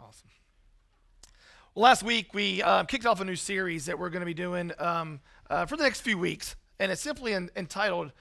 Awesome. Well, last week we kicked off a new series that we're going to be doing for the next few weeks, and it's simply entitled,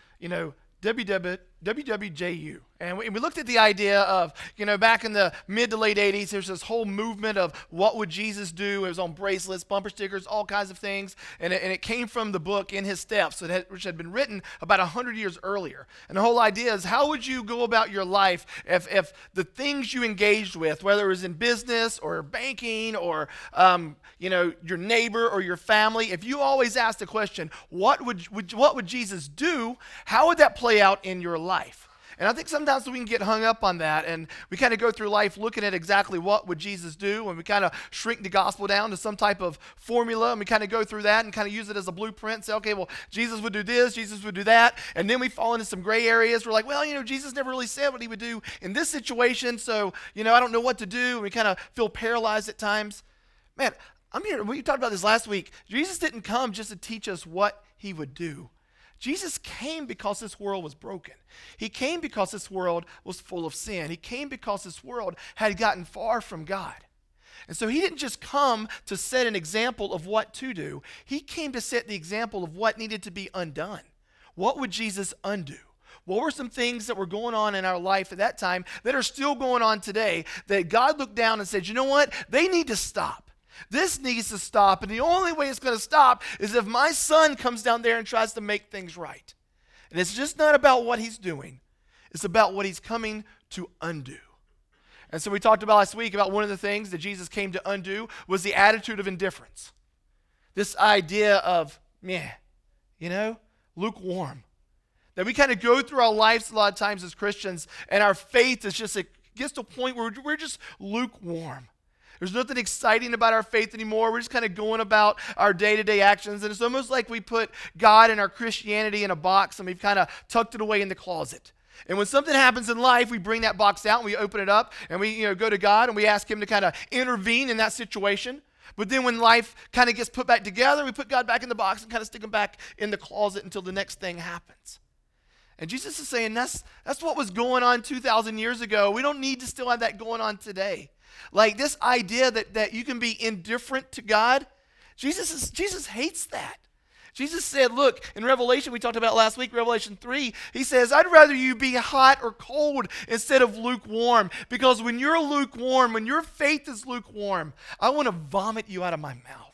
WWJU. And we looked at the idea of, back in the mid to late 80s, there's this whole movement of what would Jesus do. It was on bracelets, bumper stickers, all kinds of things. And it came from the book In His Steps, which had been written about 100 years earlier. And the whole idea is, how would you go about your life if the things you engaged with, whether it was in business or banking or, your neighbor or your family, if you always asked the question, what would Jesus do, how would that play out in your life? And I think sometimes we can get hung up on that, and we kind of go through life looking at exactly what would Jesus do, and we kind of shrink the gospel down to some type of formula, and we kind of go through that and kind of use it as a blueprint and say, okay, well, Jesus would do this, Jesus would do that, and then we fall into some gray areas. We're like, well, Jesus never really said what he would do in this situation, so, I don't know what to do, and we kind of feel paralyzed at times. Man, I'm here. We talked about this last week. Jesus didn't come just to teach us what he would do. Jesus came because this world was broken. He came because this world was full of sin. He came because this world had gotten far from God. And so he didn't just come to set an example of what to do. He came to set the example of what needed to be undone. What would Jesus undo? What were some things that were going on in our life at that time that are still going on today that God looked down and said, you know what? They need to stop. This needs to stop, and the only way it's going to stop is if my son comes down there and tries to make things right. And it's just not about what he's doing. It's about what he's coming to undo. And so we talked about last week about one of the things that Jesus came to undo was the attitude of indifference. This idea of, lukewarm. That we kind of go through our lives a lot of times as Christians, and our faith is just, it gets to a point where we're just lukewarm. There's nothing exciting about our faith anymore. We're just kind of going about our day-to-day actions. And it's almost like we put God and our Christianity in a box and we've kind of tucked it away in the closet. And when something happens in life, we bring that box out and we open it up and we go to God and we ask him to kind of intervene in that situation. But then when life kind of gets put back together, we put God back in the box and kind of stick him back in the closet until the next thing happens. And Jesus is saying that's what was going on 2,000 years ago. We don't need to still have that going on today. Like this idea that you can be indifferent to God, Jesus hates that. Jesus said, look, in Revelation, we talked about last week, Revelation 3, he says, I'd rather you be hot or cold instead of lukewarm. Because when you're lukewarm, when your faith is lukewarm, I want to vomit you out of my mouth.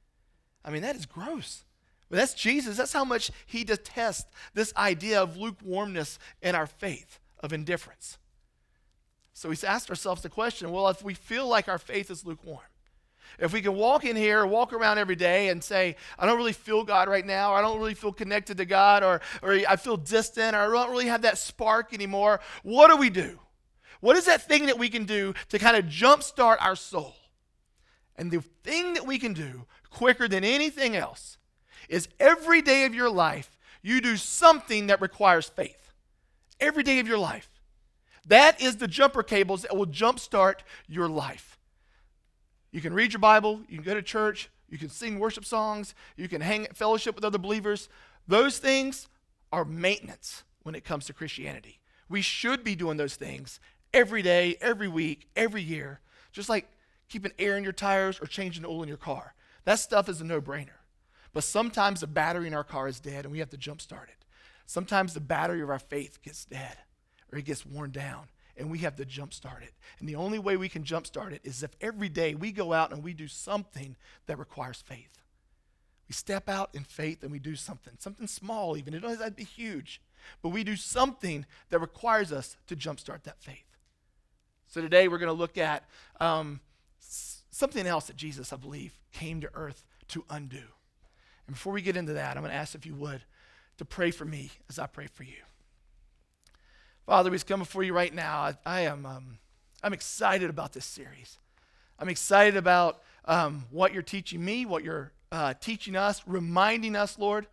I mean, that is gross. But that's Jesus. That's how much he detests this idea of lukewarmness in our faith, of indifference. So we asked ourselves the question, well, if we feel like our faith is lukewarm, if we can walk in here, walk around every day and say, I don't really feel God right now, or I don't really feel connected to God, or I feel distant, or I don't really have that spark anymore, what do we do? What is that thing that we can do to kind of jumpstart our soul? And the thing that we can do quicker than anything else is every day of your life, you do something that requires faith. Every day of your life. That is the jumper cables that will jumpstart your life. You can read your Bible, you can go to church, you can sing worship songs, you can hang fellowship with other believers. Those things are maintenance when it comes to Christianity. We should be doing those things every day, every week, every year, just like keeping air in your tires or changing the oil in your car. That stuff is a no-brainer. But sometimes the battery in our car is dead and we have to jumpstart it. Sometimes the battery of our faith gets dead. Or it gets worn down, and we have to jumpstart it. And the only way we can jumpstart it is if every day we go out and we do something that requires faith. We step out in faith and we do something small even. It doesn't have to be huge, but we do something that requires us to jumpstart that faith. So today we're going to look at something else that Jesus, I believe, came to earth to undo. And before we get into that, I'm going to ask if you would to pray for me as I pray for you. Father, we just come before you right now. I'm excited about this series. I'm excited about what you're teaching me, what you're teaching us, reminding us, Lord,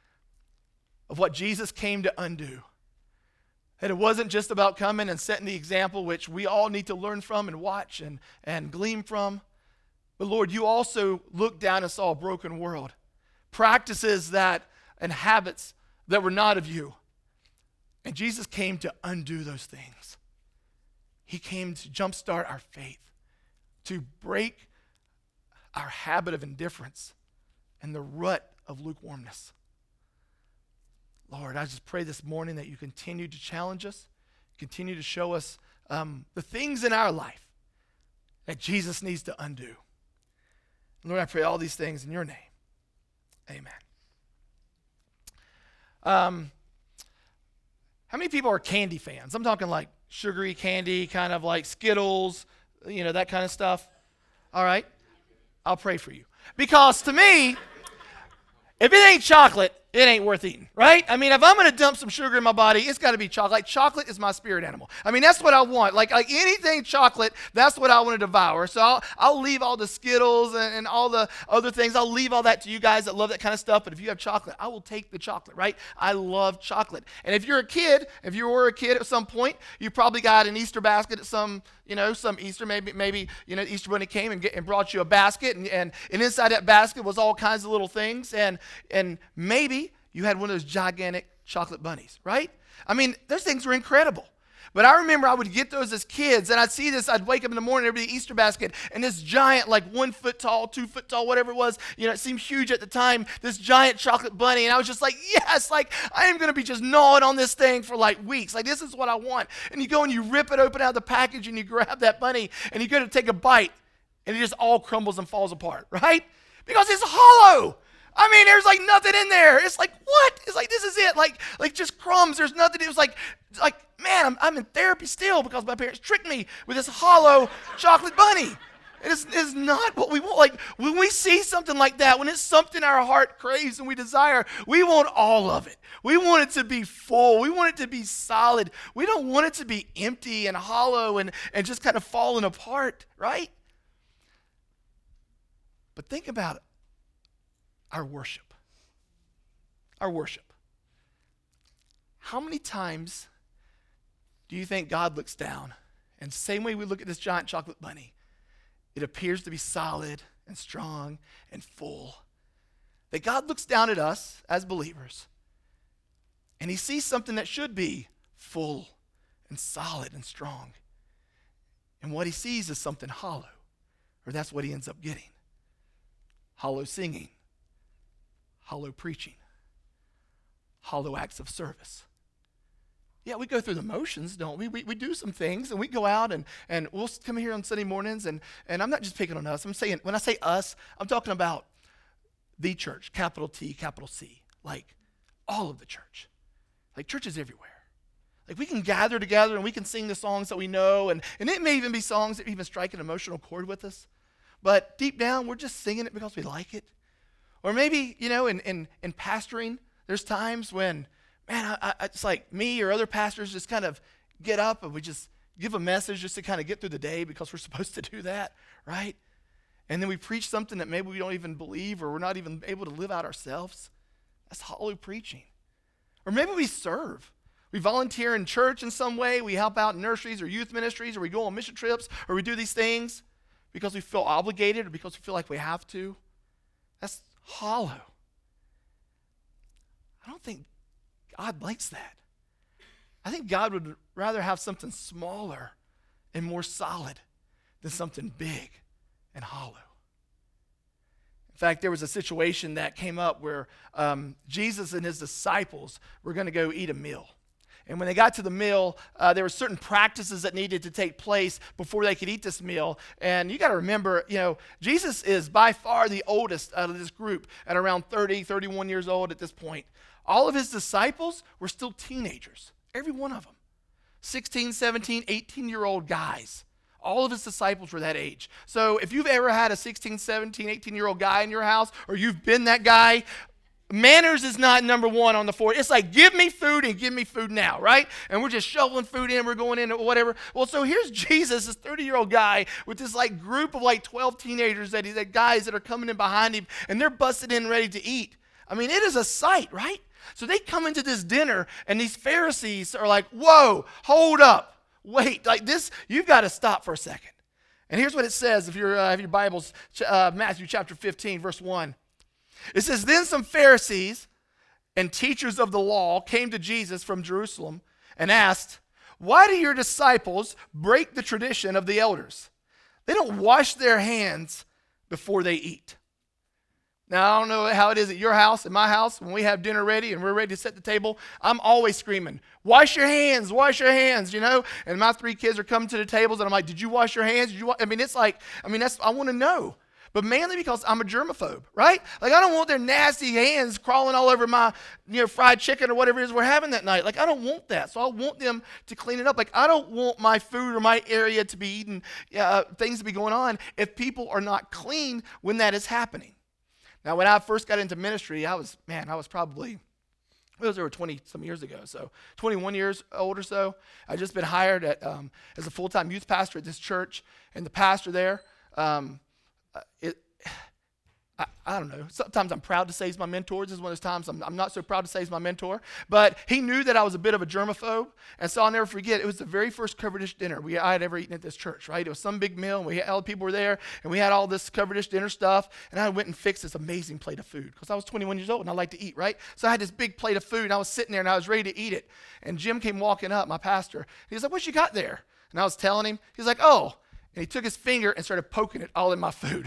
of what Jesus came to undo. That it wasn't just about coming and setting the example, which we all need to learn from and watch and glean from. But Lord, you also looked down and saw a broken world. Practices and habits that were not of you. And Jesus came to undo those things. He came to jumpstart our faith. to break our habit of indifference and the rut of lukewarmness. Lord, I just pray this morning that you continue to challenge us, continue to show us the things in our life that Jesus needs to undo. Lord, I pray all these things in your name. Amen. How many people are candy fans? I'm talking like sugary candy, kind of like Skittles, that kind of stuff. All right? I'll pray for you. Because to me, if it ain't chocolate, it ain't worth eating, right? I mean, if I'm going to dump some sugar in my body, it's got to be chocolate. Like, chocolate is my spirit animal. I mean, that's what I want. Like anything chocolate, that's what I want to devour. So I'll leave all the Skittles and all the other things. I'll leave all that to you guys that love that kind of stuff. But if you have chocolate, I will take the chocolate, right? I love chocolate. And if you're a kid, if you were a kid at some point, you probably got an Easter basket at some Easter, maybe Easter Bunny came and brought you a basket. And inside that basket was all kinds of little things. And maybe you had one of those gigantic chocolate bunnies, right? I mean, those things were incredible. But I remember I would get those as kids, and I'd see this. I'd wake up in the morning, there'd be the Easter basket, and this giant, like 1 foot tall, 2 foot tall, whatever it was, it seemed huge at the time, this giant chocolate bunny. And I was just like, yes, like I am going to be just gnawing on this thing for like weeks. Like, this is what I want. And you go and you rip it open out of the package, and you grab that bunny, and you go to take a bite, and it just all crumbles and falls apart, right? Because it's hollow. I mean, there's like nothing in there. It's like, what? It's like, this is it. Like just crumbs. There's nothing. It was like, man, I'm in therapy still because my parents tricked me with this hollow chocolate bunny. It's not what we want. Like, when we see something like that, when it's something our heart craves and we desire, we want all of it. We want it to be full. We want it to be solid. We don't want it to be empty and hollow and just kind of falling apart, right? But think about it. Our worship. Our worship. How many times do you think God looks down, and same way we look at this giant chocolate bunny, it appears to be solid and strong and full, that God looks down at us as believers, and he sees something that should be full and solid and strong, and what he sees is something hollow, or that's what he ends up getting. Hollow singing, hollow preaching, hollow acts of service. Yeah, we go through the motions, don't we? We do some things, and we go out, and we'll come here on Sunday mornings, and I'm not just picking on us. I'm saying, when I say us, I'm talking about the church, capital T, capital C, like all of the church. Like, churches everywhere. Like, we can gather together, and we can sing the songs that we know, and it may even be songs that even strike an emotional chord with us. But deep down, we're just singing it because we like it. Or maybe, in pastoring, there's times when, man, it's like me or other pastors just kind of get up and we just give a message just to kind of get through the day because we're supposed to do that, right? And then we preach something that maybe we don't even believe or we're not even able to live out ourselves. That's hollow preaching. Or maybe we serve. We volunteer in church in some way. We help out in nurseries or youth ministries, or we go on mission trips, or we do these things because we feel obligated or because we feel like we have to. That's hollow. I don't think God likes that. I think God would rather have something smaller and more solid than something big and hollow. In fact, there was a situation that came up where Jesus and his disciples were going to go eat a meal. And when they got to the meal, there were certain practices that needed to take place before they could eat this meal. And you got to remember, Jesus is by far the oldest out of this group at around 30, 31 years old at this point. All of his disciples were still teenagers, every one of them. 16, 17, 18-year-old guys. All of his disciples were that age. So if you've ever had a 16, 17, 18-year-old guy in your house, or you've been that guy, manners is not number one on the floor. It's like, give me food and give me food now, right? And we're just shoveling food in, we're going in or whatever. Well, so here's Jesus, this 30-year-old guy with this like group of like 12 teenagers, that guys that are coming in behind him, and they're busted in ready to eat. I mean, it is a sight, right? So they come into this dinner, and these Pharisees are like, whoa, hold up. Wait, like this, you've got to stop for a second. And here's what it says, if you have your Bibles, Matthew chapter 15, verse 1. It says, then some Pharisees and teachers of the law came to Jesus from Jerusalem and asked, why do your disciples break the tradition of the elders? They don't wash their hands before they eat. Now, I don't know how it is at your house, at my house, when we have dinner ready and we're ready to set the table, I'm always screaming, wash your hands, you know? And my 3 kids are coming to the tables and I'm like, did you wash your hands? I want to know. But mainly because I'm a germaphobe, right? Like, I don't want their nasty hands crawling all over my, fried chicken or whatever it is we're having that night. Like, I don't want that. So I want them to clean it up. Like, I don't want my food or my area to be eaten, things to be going on if people are not clean when that is happening. Now, when I first got into ministry, I was probably, it was over 20-some years ago, so 21 years old or so. I'd just been hired as a full-time youth pastor at this church, and the pastor there, I don't know. Sometimes I'm proud to say he's my mentor. This is one of those times I'm not so proud to say he's my mentor. But he knew that I was a bit of a germaphobe. And so I'll never forget, it was the very first covered dish dinner I had ever eaten at this church, right? It was some big meal, and all the people were there, and we had all this covered dish dinner stuff. And I went and fixed this amazing plate of food because I was 21 years old and I like to eat, right? So I had this big plate of food, and I was sitting there, and I was ready to eat it. And Jim came walking up, my pastor. And he's like, what you got there? And I was telling him. He's like, oh. And he took his finger and started poking it all in my food.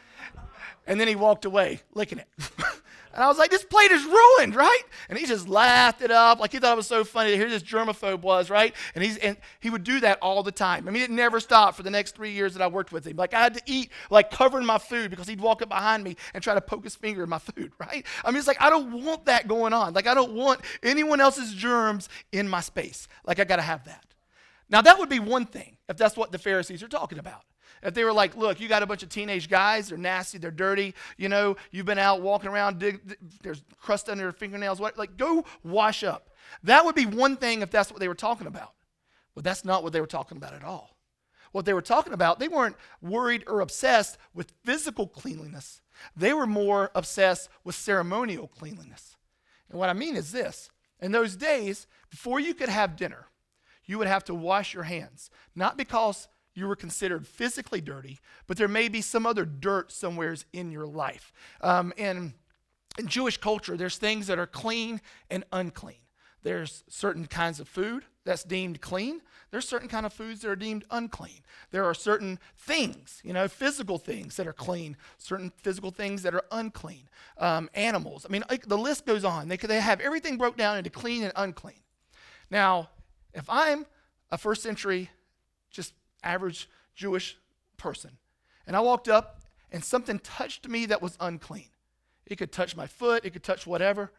And then he walked away, licking it. And I was like, this plate is ruined, right? And he just laughed it up like he thought it was so funny to hear this germaphobe was, right? And he would do that all the time. I mean, it never stopped for the next 3 years that I worked with him. Like, I had to eat, like, covering my food because he'd walk up behind me and try to poke his finger in my food, right? I mean, it's like, I don't want that going on. Like, I don't want anyone else's germs in my space. Like, I got to have that. Now, that would be one thing if that's what the Pharisees are talking about. If they were like, look, you got a bunch of teenage guys, they're nasty, they're dirty, you've been out walking around, there's crust under your fingernails, go wash up. That would be one thing if that's what they were talking about. But that's not what they were talking about at all. What they were talking about, they weren't worried or obsessed with physical cleanliness. They were more obsessed with ceremonial cleanliness. And what I mean is this. In those days, before you could have dinner, you would have to wash your hands. Not because you were considered physically dirty, but there may be some other dirt somewheres in your life. In Jewish culture, there's things that are clean and unclean. There's certain kinds of food that's deemed clean. There's certain kind of foods that are deemed unclean. There are certain things, physical things that are clean, certain physical things that are unclean. Animals. I mean, the list goes on. They have everything broke down into clean and unclean. Now, if I'm a first century, just average Jewish person, and I walked up and something touched me that was unclean. It could touch my foot, it could touch whatever.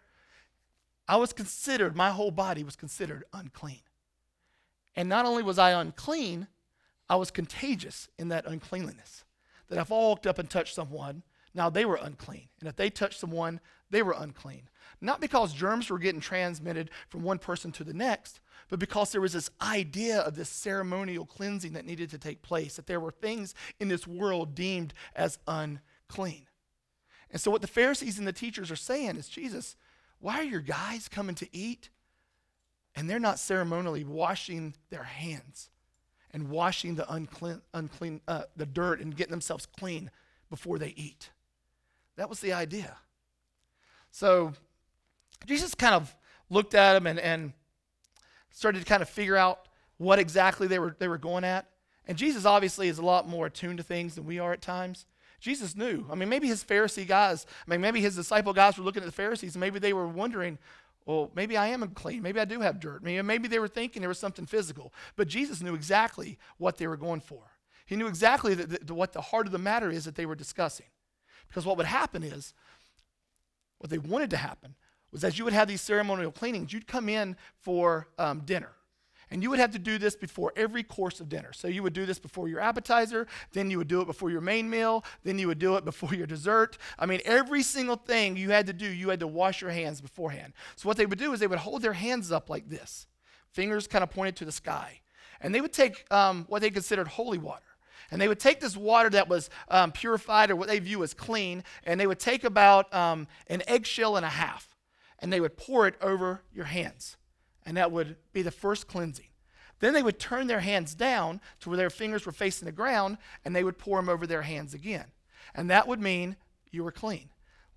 My whole body was considered unclean. And not only was I unclean, I was contagious in that uncleanliness. That if I walked up and touched someone, now they were unclean. And if they touched someone, they were unclean. Not because germs were getting transmitted from one person to the next, but because there was this idea of this ceremonial cleansing that needed to take place, that there were things in this world deemed as unclean. And so what the Pharisees and the teachers are saying is, Jesus, why are your guys coming to eat and they're not ceremonially washing their hands and washing the the dirt and getting themselves clean before they eat? That was the idea. So Jesus kind of looked at them and started to kind of figure out what exactly they were going at. And Jesus obviously is a lot more attuned to things than we are at times. Jesus knew. I mean, maybe his Pharisee guys, maybe his disciple guys were looking at the Pharisees and maybe they were wondering, well, maybe I am unclean. Maybe I do have dirt. Maybe they were thinking there was something physical. But Jesus knew exactly what they were going for. He knew exactly what the heart of the matter is that they were discussing. Because what would happen is, what they wanted to happen was as you would have these ceremonial cleanings, you'd come in for dinner. And you would have to do this before every course of dinner. So you would do this before your appetizer, then you would do it before your main meal, then you would do it before your dessert. I mean, every single thing you had to do, you had to wash your hands beforehand. So what they would do is they would hold their hands up like this, fingers kind of pointed to the sky. And they would take what they considered holy water. And they would take this water that was purified or what they view as clean, and they would take about an eggshell and a half, and they would pour it over your hands. And that would be the first cleansing. Then they would turn their hands down to where their fingers were facing the ground, and they would pour them over their hands again. And that would mean you were clean.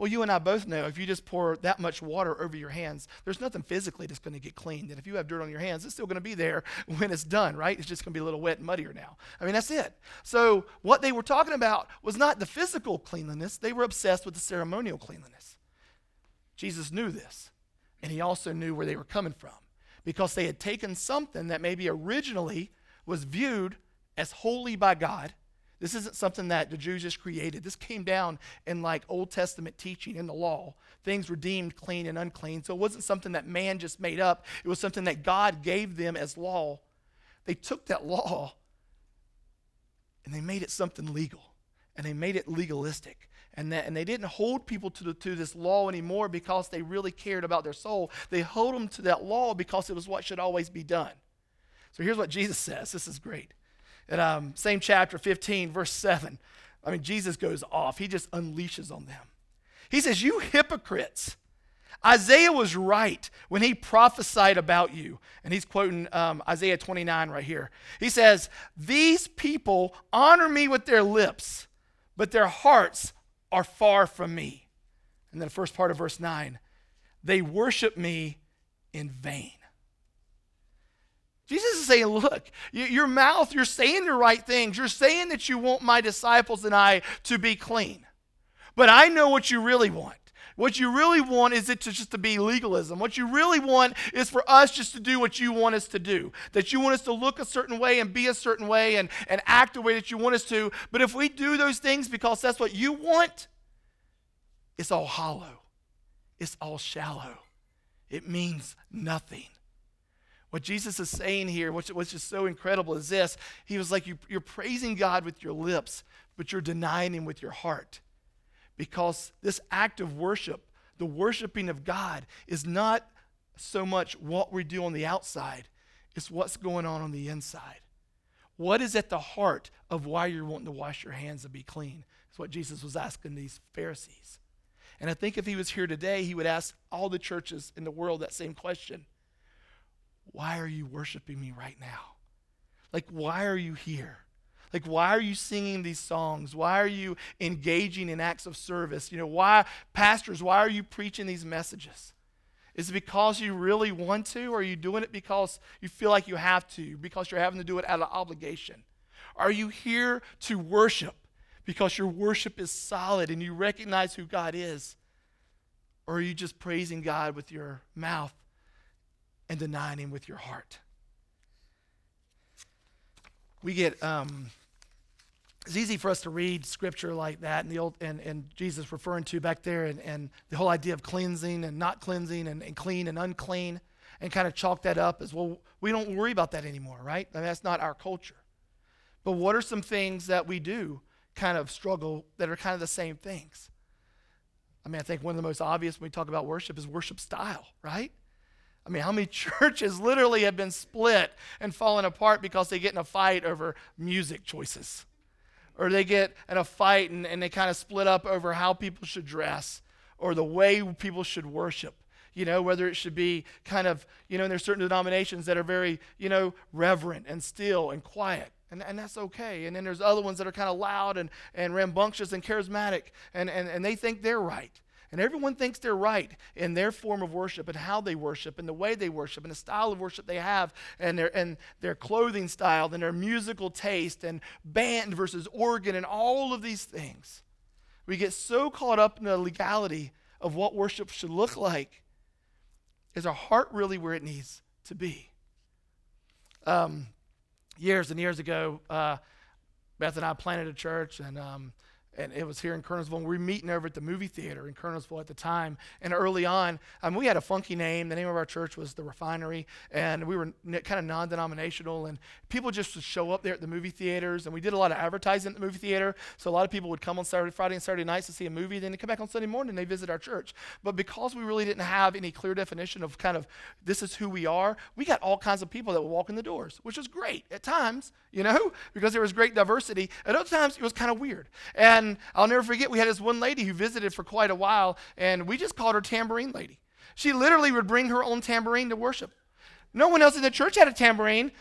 Well, you and I both know if you just pour that much water over your hands, there's nothing physically that's going to get cleaned. And if you have dirt on your hands, it's still going to be there when it's done, right? It's just going to be a little wet and muddier now. I mean, that's it. So what they were talking about was not the physical cleanliness. They were obsessed with the ceremonial cleanliness. Jesus knew this, and he also knew where they were coming from because they had taken something that maybe originally was viewed as holy by God. This isn't something that the Jews just created. This came down in like Old Testament teaching in the law. Things were deemed clean and unclean. So it wasn't something that man just made up. It was something that God gave them as law. They took that law and they made it something legal. And they made it legalistic. And they didn't hold people to this law anymore because they really cared about their soul. They held them to that law because it was what should always be done. So here's what Jesus says. This is great. In same chapter 15, verse 7, I mean, Jesus goes off. He just unleashes on them. He says, you hypocrites, Isaiah was right when he prophesied about you. And he's quoting Isaiah 29 right here. He says, these people honor me with their lips, but their hearts are far from me. And then the first part of verse 9, they worship me in vain. Jesus is saying, look, your mouth, you're saying the right things. You're saying that you want my disciples and I to be clean. But I know what you really want. What you really want is it to just to be legalism. What you really want is for us just to do what you want us to do. That you want us to look a certain way and be a certain way and act the way that you want us to. But if we do those things because that's what you want, it's all hollow. It's all shallow. It means nothing. What Jesus is saying here, what's just so incredible is this. He was like, you're praising God with your lips, but you're denying him with your heart. Because this act of worship, the worshiping of God, is not so much what we do on the outside. It's what's going on the inside. What is at the heart of why you're wanting to wash your hands and be clean? That's what Jesus was asking these Pharisees. And I think if he was here today, he would ask all the churches in the world that same question. Why are you worshiping me right now? Like, why are you here? Like, why are you singing these songs? Why are you engaging in acts of service? Why, pastors, why are you preaching these messages? Is it because you really want to, or are you doing it because you feel like you have to, because you're having to do it out of obligation? Are you here to worship because your worship is solid and you recognize who God is? Or are you just praising God with your mouth and denying him with your heart? We get, it's easy for us to read scripture like that and the old and Jesus referring to back there and the whole idea of cleansing and not cleansing and clean and unclean and kind of chalk that up as, well, we don't worry about that anymore, right? I mean, that's not our culture. But what are some things that we do kind of struggle that are kind of the same things? I mean, I think one of the most obvious when we talk about worship is worship style, right? I mean, how many churches literally have been split and fallen apart because they get in a fight over music choices? Or they get in a fight and they kind of split up over how people should dress or the way people should worship. Whether it should be kind of, and there's certain denominations that are very, reverent and still and quiet. And that's okay. And then there's other ones that are kind of loud and rambunctious and charismatic. And they think they're right. And everyone thinks they're right in their form of worship and how they worship and the way they worship and the style of worship they have and their clothing style and their musical taste and band versus organ and all of these things. We get so caught up in the legality of what worship should look like. Is our heart really where it needs to be? Years and years ago, Beth and I planted a church, and it was here in Kernersville. And we were meeting over at the movie theater in Kernersville at the time. And early on, we had a funky name. The name of our church was The Refinery, and we were kind of non-denominational. And people just would show up there at the movie theaters, and we did a lot of advertising at the movie theater. So a lot of people would come on Friday and Saturday nights to see a movie. Then they come back on Sunday morning and they visit our church. But because we really didn't have any clear definition of kind of this is who we are, we got all kinds of people that would walk in the doors, which was great at times, because there was great diversity. At other times, it was kind of weird. And I'll never forget, we had this one lady who visited for quite a while, and we just called her Tambourine Lady. She literally would bring her own tambourine to worship. No one else in the church had a tambourine.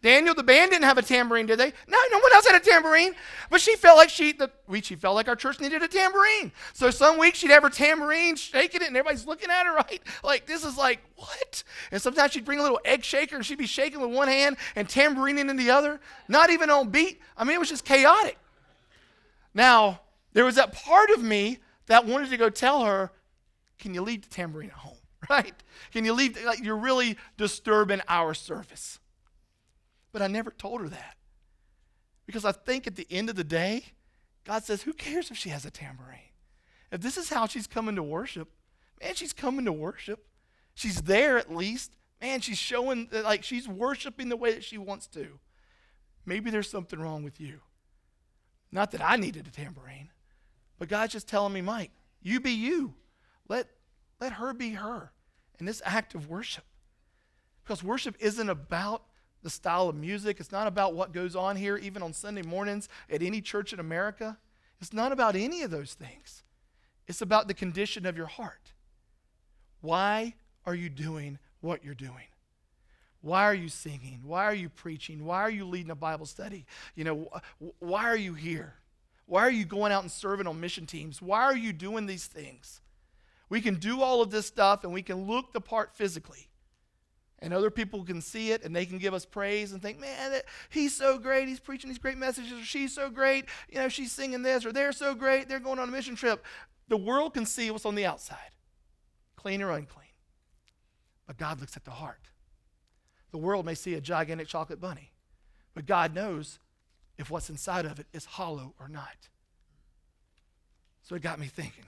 Daniel, the band didn't have a tambourine, did they? No, no one else had a tambourine. But she felt like she felt like our church needed a tambourine. So some weeks she'd have her tambourine, shaking it, and everybody's looking at her, right? Like, this is like, what? And sometimes she'd bring a little egg shaker, and she'd be shaking with one hand and tambourining in the other, not even on beat. I mean, it was just chaotic. Now, there was that part of me that wanted to go tell her, can you leave the tambourine at home, right? Can you leave, like, you're really disturbing our service. But I never told her that. Because I think at the end of the day, God says, who cares if she has a tambourine? If this is how she's coming to worship, man, she's coming to worship. She's there at least. Man, she's showing, like, she's worshiping the way that she wants to. Maybe there's something wrong with you. Not that I needed a tambourine, but God's just telling me, Mike, you be you. Let her be her in this act of worship. Because worship isn't about the style of music. It's not about what goes on here, even on Sunday mornings at any church in America. It's not about any of those things. It's about the condition of your heart. Why are you doing what you're doing? Why are you singing? Why are you preaching? Why are you leading a Bible study? You know, why are you here? Why are you going out and serving on mission teams? Why are you doing these things? We can do all of this stuff and we can look the part physically. And other people can see it and they can give us praise and think, man, he's so great. He's preaching these great messages. Or she's so great. You know, she's singing this. Or they're so great. They're going on a mission trip. The world can see what's on the outside, clean or unclean. But God looks at the heart. The world may see a gigantic chocolate bunny, but God knows if what's inside of it is hollow or not. So it got me thinking,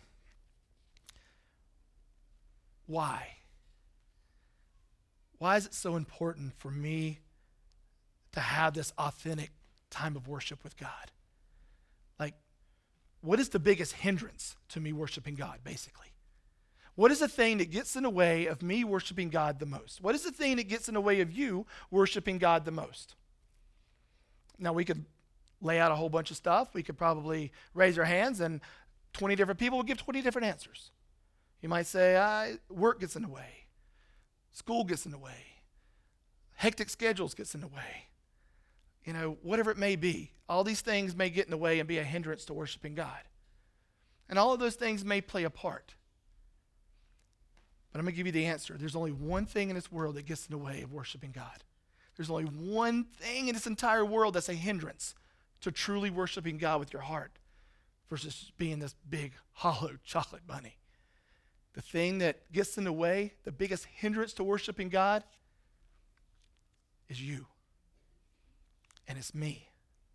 why? Why is it so important for me to have this authentic time of worship with God? Like, what is the biggest hindrance to me worshiping God, basically? What is the thing that gets in the way of me worshiping God the most? What is the thing that gets in the way of you worshiping God the most? Now, we could lay out a whole bunch of stuff. We could probably raise our hands, and 20 different people would give 20 different answers. You might say, work gets in the way. School gets in the way. Hectic schedules gets in the way. You know, whatever it may be. All these things may get in the way and be a hindrance to worshiping God. And all of those things may play a part. But I'm going to give you the answer. There's only one thing in this world that gets in the way of worshiping God. There's only one thing in this entire world that's a hindrance to truly worshiping God with your heart versus being this big, hollow chocolate bunny. The thing that gets in the way, the biggest hindrance to worshiping God, is you. And it's me.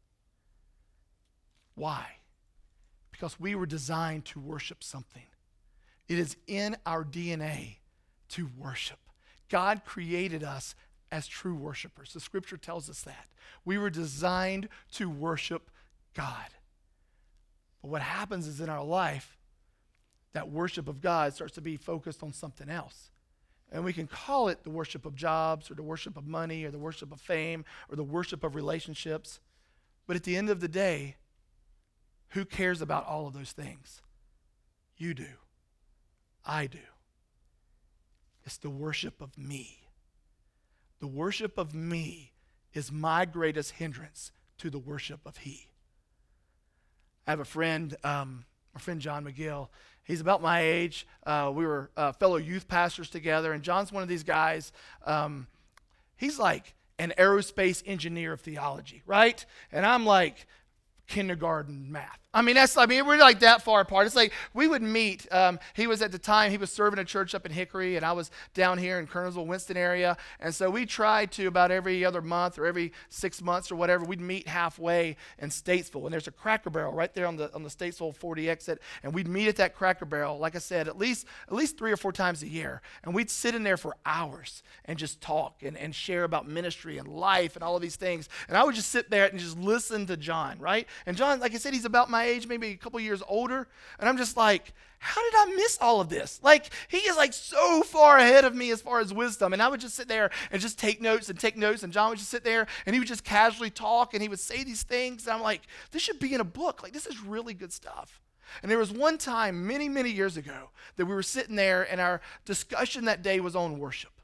Why? Because we were designed to worship something. It is in our DNA to worship. God created us as true worshipers. The scripture tells us that. We were designed to worship God. But what happens is in our life, that worship of God starts to be focused on something else. And we can call it the worship of jobs or the worship of money or the worship of fame or the worship of relationships. But at the end of the day, who cares about all of those things? You do. I do. It's the worship of me. The worship of me is my greatest hindrance to the worship of He. I have a friend, my friend John McGill. He's about my age. We were fellow youth pastors together, and John's one of these guys. He's like an aerospace engineer of theology, right? And I'm like kindergarten math. We're like that far apart. It's like we would meet. He was at the time, he was serving a church up in Hickory, and I was down here in Kernersville, Winston area. And so we tried to about every other month or every 6 months or whatever, we'd meet halfway in Statesville. And there's a Cracker Barrel right there on the Statesville 40 exit. And we'd meet at that Cracker Barrel, like I said, at least 3 or 4 times a year. And we'd sit in there for hours and just talk and share about ministry and life and all of these things. And I would just sit there and just listen to John, right? And John, like I said, he's about my age, maybe a couple years older, and I'm just like, how did I miss all of this? Like, he is like so far ahead of me as far as wisdom, and I would just sit there and just take notes, and John would just sit there, and he would just casually talk, and he would say these things, and I'm like, this should be in a book. Like, this is really good stuff. And there was one time, many, many years ago, that we were sitting there, and our discussion that day was on worship.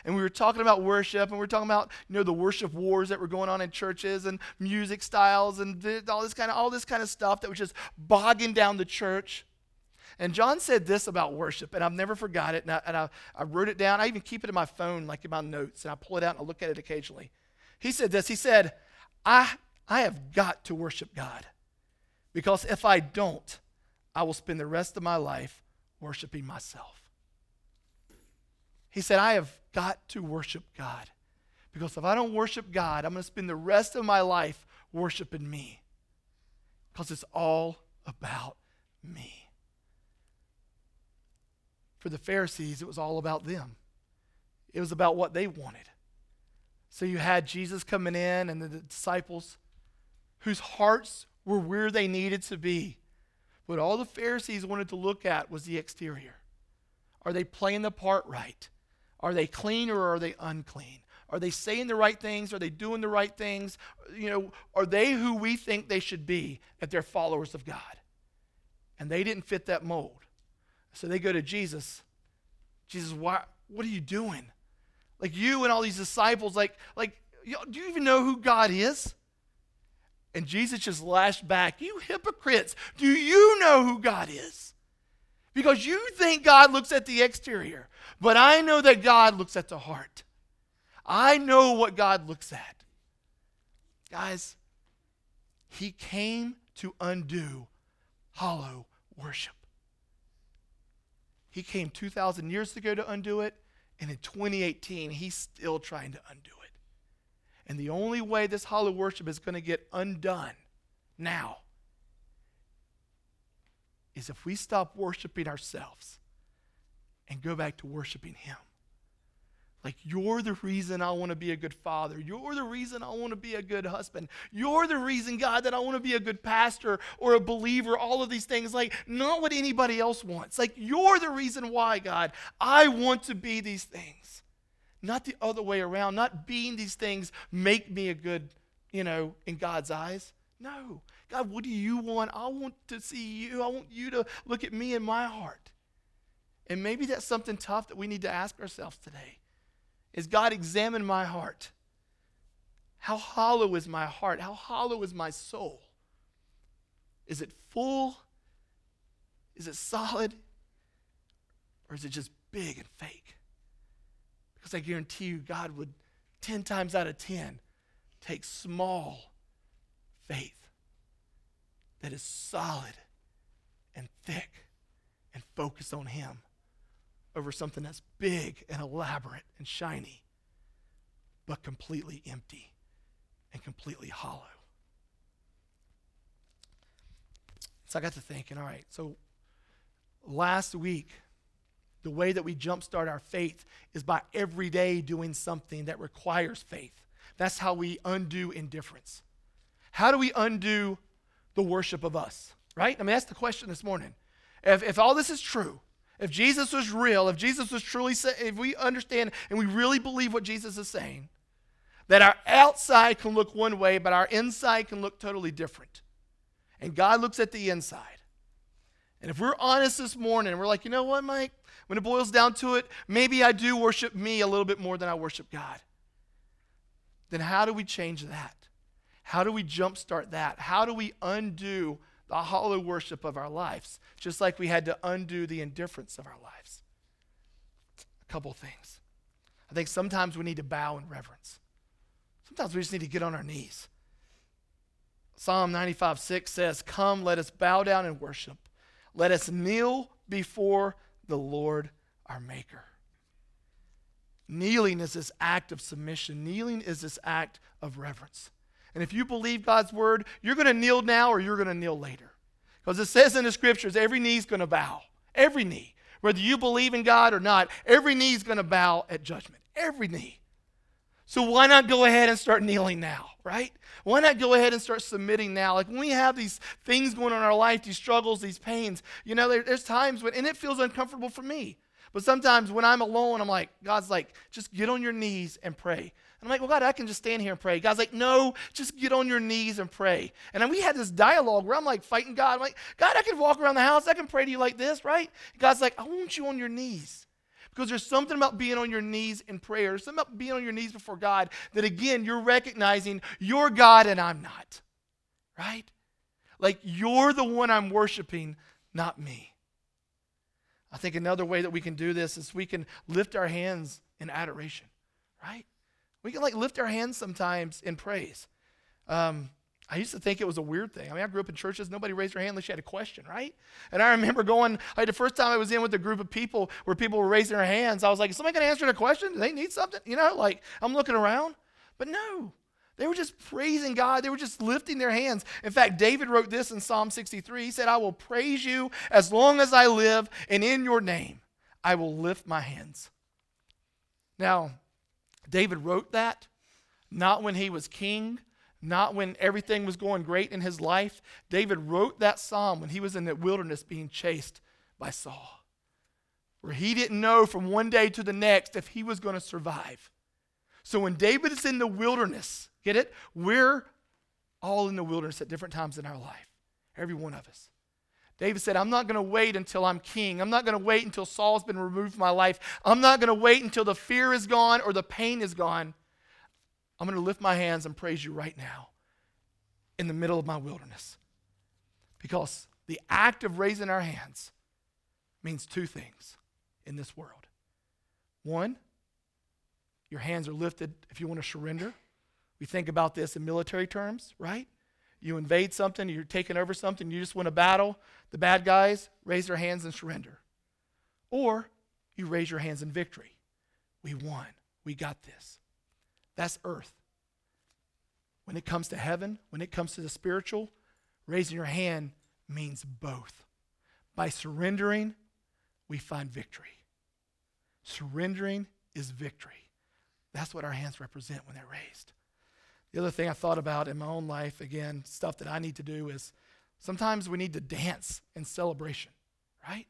and we were talking about worship, and we were talking about, the worship wars that were going on in churches and music styles and all this kind of stuff that was just bogging down the church. And John said this about worship, and I've never forgot it, and I wrote it down. I even keep it in my phone, like in my notes, and I pull it out and I look at it occasionally. He said this. He said, I have got to worship God, because if I don't, I will spend the rest of my life worshiping myself. He said, I have got to worship God, because if I don't worship God, I'm going to spend the rest of my life worshiping me, because it's all about me. For the Pharisees, it was all about them. It was about what they wanted. So you had Jesus coming in and the disciples whose hearts were where they needed to be. But all the Pharisees wanted to look at was the exterior. Are they playing the part right? Are they clean or are they unclean? Are they saying the right things? Are they doing the right things? Are they who we think they should be if they're followers of God? And they didn't fit that mold. So they go to Jesus. Jesus, what are you doing? Like, you and all these disciples, do you even know who God is? And Jesus just lashed back. You hypocrites, do you know who God is? Because you think God looks at the exterior, but I know that God looks at the heart. I know what God looks at. Guys, he came to undo hollow worship. He came 2,000 years ago to undo it, and in 2018, he's still trying to undo it. And the only way this hollow worship is going to get undone now is if we stop worshiping ourselves and go back to worshiping him. Like, you're the reason I want to be a good father. You're the reason I want to be a good husband. You're the reason, God, that I want to be a good pastor or a believer, all of these things. Like, not what anybody else wants. Like, you're the reason why, God, I want to be these things. Not the other way around. Not being these things make me a good, in God's eyes. No. God, what do you want? I want to see you. I want you to look at me in my heart. And maybe that's something tough that we need to ask ourselves today. Is God, examine my heart? How hollow is my heart? How hollow is my soul? Is it full? Is it solid? Or is it just big and fake? Because I guarantee you, God would 10 times out of 10 take small faith that is solid and thick and focused on him over something that's big and elaborate and shiny, but completely empty and completely hollow. So I got to thinking, all right, so last week, the way that we jumpstart our faith is by every day doing something that requires faith. That's how we undo indifference. How do we undo the worship of us, right? I mean, that's the question this morning. If all this is true, if Jesus was real, if Jesus was truly, if we understand and we really believe what Jesus is saying, that our outside can look one way, but our inside can look totally different. And God looks at the inside. And if we're honest this morning, we're like, you know what, Mike? When it boils down to it, maybe I do worship me a little bit more than I worship God. Then how do we change that? How do we jumpstart that? How do we undo the hollow worship of our lives, just like we had to undo the indifference of our lives? A couple things. I think sometimes we need to bow in reverence. Sometimes we just need to get on our knees. Psalm 95:6 says, "Come, let us bow down and worship. Let us kneel before the Lord our Maker." Kneeling is this act of submission. Kneeling is this act of reverence. And if you believe God's word, you're going to kneel now or you're going to kneel later. Because it says in the scriptures, every knee is going to bow. Every knee. Whether you believe in God or not, every knee is going to bow at judgment. Every knee. So why not go ahead and start kneeling now, right? Why not go ahead and start submitting now? Like, when we have these things going on in our life, these struggles, these pains, there's times when, and it feels uncomfortable for me. But sometimes when I'm alone, I'm like, God's like, just get on your knees and pray. And I'm like, well, God, I can just stand here and pray. God's like, no, just get on your knees and pray. And then we had this dialogue where I'm like fighting God. I'm like, God, I can walk around the house. I can pray to you like this, right? God's like, I want you on your knees. Because there's something about being on your knees in prayer. There's something about being on your knees before God that, again, you're recognizing you're God and I'm not. Right? Like you're the one I'm worshiping, not me. I think another way that we can do this is we can lift our hands in adoration. Right? We can lift our hands sometimes in praise. I used to think it was a weird thing. I mean, I grew up in churches. Nobody raised their hand unless you had a question, right? And I remember the first time I was in with a group of people where people were raising their hands, I was like, is somebody going to answer the question? Do they need something? I'm looking around. But no, they were just praising God. They were just lifting their hands. In fact, David wrote this in Psalm 63. He said, I will praise you as long as I live, and in your name I will lift my hands. Now, David wrote that not when he was king, not when everything was going great in his life. David wrote that psalm when he was in the wilderness being chased by Saul, where he didn't know from one day to the next if he was going to survive. So when David is in the wilderness, get it? We're all in the wilderness at different times in our life, every one of us. David said, I'm not going to wait until I'm king. I'm not going to wait until Saul's been removed from my life. I'm not going to wait until the fear is gone or the pain is gone. I'm going to lift my hands and praise you right now in the middle of my wilderness. Because the act of raising our hands means two things in this world. One, your hands are lifted if you want to surrender. We think about this in military terms, right? You invade something, you're taking over something, you just win a battle. The bad guys raise their hands and surrender. Or you raise your hands in victory. We won. We got this. That's earth. When it comes to heaven, when it comes to the spiritual, raising your hand means both. By surrendering, we find victory. Surrendering is victory. That's what our hands represent when they're raised. The other thing I thought about in my own life, again, stuff that I need to do is sometimes we need to dance in celebration, right?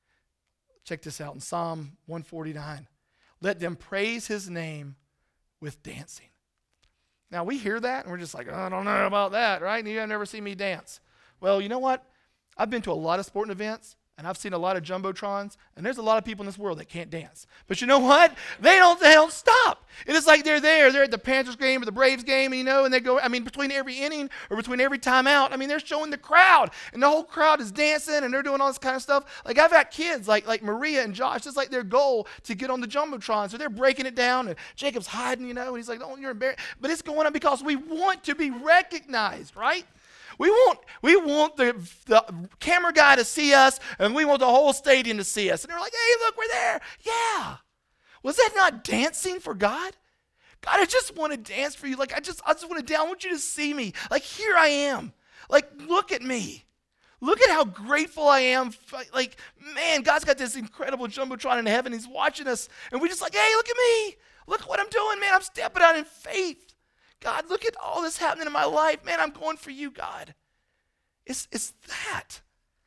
Check this out in Psalm 149. Let them praise his name with dancing. Now, we hear that, and we're just like, oh, I don't know about that, right? You have never seen me dance. Well, you know what? I've been to a lot of sporting events, and I've seen a lot of jumbotrons, and there's a lot of people in this world that can't dance. But you know what? They don't stop. And it's like they're at the Panthers game or the Braves game, and they go, between every inning or between every timeout, they're showing the crowd, and the whole crowd is dancing, and they're doing all this kind of stuff. Like, I've got kids, like Maria and Josh, it's like their goal to get on the jumbotron, so they're breaking it down, and Jacob's hiding, and he's like, oh, you're embarrassed. But it's going on because we want to be recognized, right? We want the camera guy to see us, and we want the whole stadium to see us. And they're like, hey, look, we're there. Yeah. Was that not dancing for God? God, I just want to dance for you. Like, I just want to dance. I want you to see me. Like, here I am. Like, look at me. Look at how grateful I am. Like, man, God's got this incredible jumbotron in heaven. He's watching us. And we're just like, hey, look at me. Look what I'm doing, man. I'm stepping out in faith. God, look at all this happening in my life. Man, I'm going for you, God. It's that.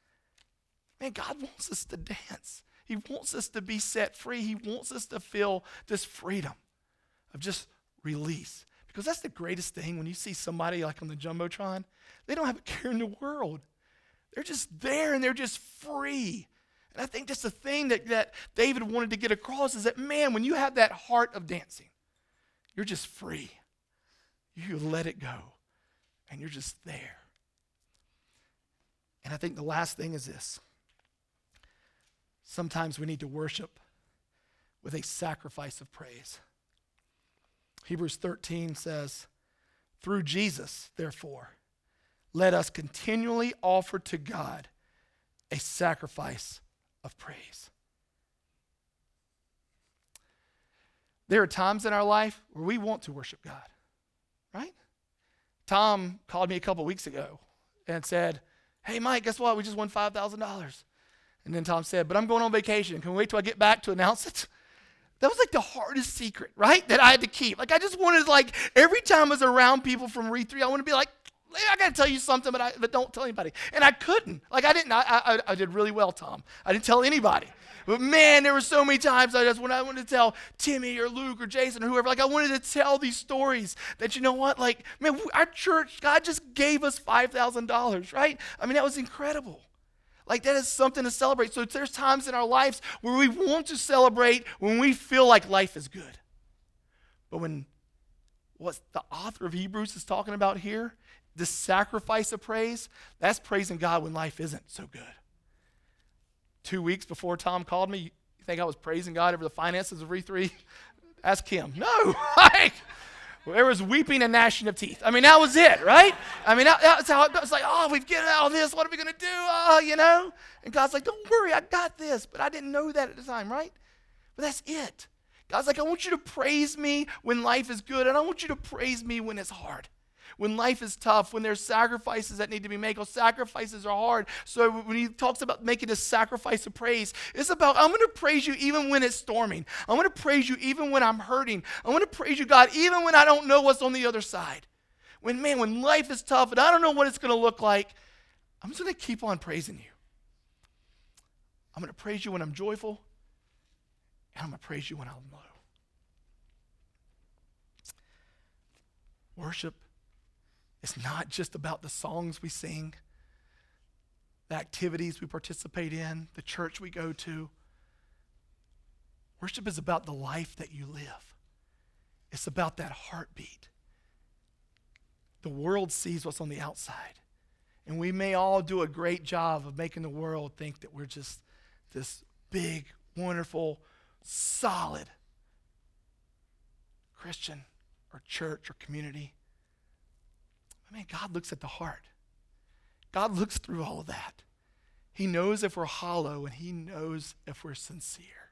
Man, God wants us to dance. He wants us to be set free. He wants us to feel this freedom of just release. Because that's the greatest thing when you see somebody like on the jumbotron. They don't have a care in the world. They're just there and they're just free. And I think that's the thing that David wanted to get across is that, man, when you have that heart of dancing, you're just free. You let it go, and you're just there. And I think the last thing is this. Sometimes we need to worship with a sacrifice of praise. Hebrews 13 says, through Jesus, therefore, let us continually offer to God a sacrifice of praise. There are times in our life where we want to worship God. Right? Tom called me a couple weeks ago and said, hey, Mike, guess what? We just won $5,000. And then Tom said, but I'm going on vacation. Can we wait till I get back to announce it? That was like the hardest secret, right, that I had to keep. Like, I just wanted, like, every time I was around people from Re3, I want to be like, hey, I got to tell you something, but don't tell anybody. And I couldn't. Like, I did really well, Tom. I didn't tell anybody. But man, there were so many times when I wanted to tell Timmy or Luke or Jason or whoever, like I wanted to tell these stories that, you know what, like, man, our church, God just gave us $5,000, right? That was incredible. Like, that is something to celebrate. So there's times in our lives where we want to celebrate when we feel like life is good. But when what the author of Hebrews is talking about here, the sacrifice of praise, that's praising God when life isn't so good. 2 weeks before Tom called me, you think I was praising God over the finances of E3? Ask him. No. Like, there was weeping and gnashing of teeth. I mean, that was it, right? I mean, that's how it was. Like, oh, we've given all this. What are we going to do? Oh, you know? And God's like, don't worry, I got this. But I didn't know that at the time, right? But that's it. God's like, I want you to praise me when life is good, and I want you to praise me when it's hard. When life is tough, when there's sacrifices that need to be made. Because sacrifices are hard. So when he talks about making a sacrifice of praise, it's about, I'm going to praise you even when it's storming. I'm going to praise you even when I'm hurting. I'm going to praise you, God, even when I don't know what's on the other side. When life is tough and I don't know what it's going to look like, I'm just going to keep on praising you. I'm going to praise you when I'm joyful, and I'm going to praise you when I'm low. Worship is not just about the songs we sing, the activities we participate in, the church we go to. Worship is about the life that you live. It's about that heartbeat. The world sees what's on the outside. And we may all do a great job of making the world think that we're just this big, wonderful, solid Christian or church or community. I mean, God looks at the heart. God looks through all of that. He knows if we're hollow, and he knows if we're sincere.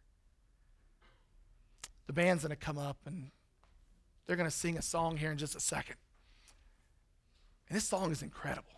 The band's going to come up, and they're going to sing a song here in just a second. And this song is incredible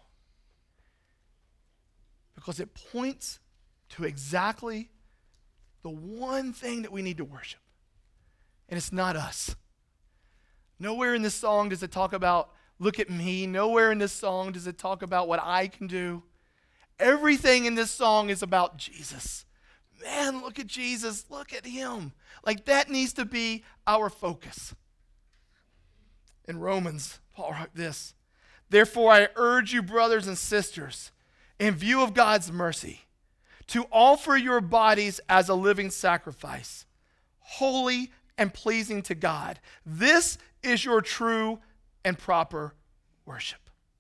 because it points to exactly the one thing that we need to worship. And it's not us. Nowhere in this song does it talk about, look at me. Nowhere in this song does it talk about what I can do. Everything in this song is about Jesus. Man, look at Jesus. Look at him. Like, that needs to be our focus. In Romans, Paul wrote this: therefore, I urge you, brothers and sisters, in view of God's mercy, to offer your bodies as a living sacrifice, holy and pleasing to God. This is your true and proper worship.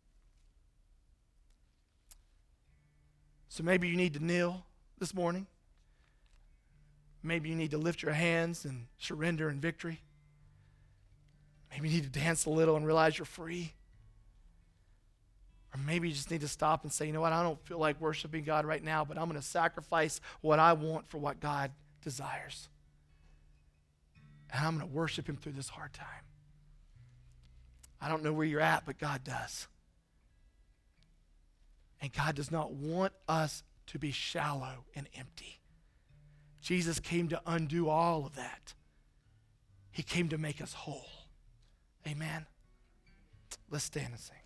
So maybe you need to kneel this morning. Maybe you need to lift your hands and surrender in victory. Maybe you need to dance a little and realize you're free. Or maybe you just need to stop and say, you know what, I don't feel like worshiping God right now, but I'm going to sacrifice what I want for what God desires. And I'm going to worship him through this hard time. I don't know where you're at, but God does. And God does not want us to be shallow and empty. Jesus came to undo all of that. He came to make us whole. Amen. Let's stand and sing.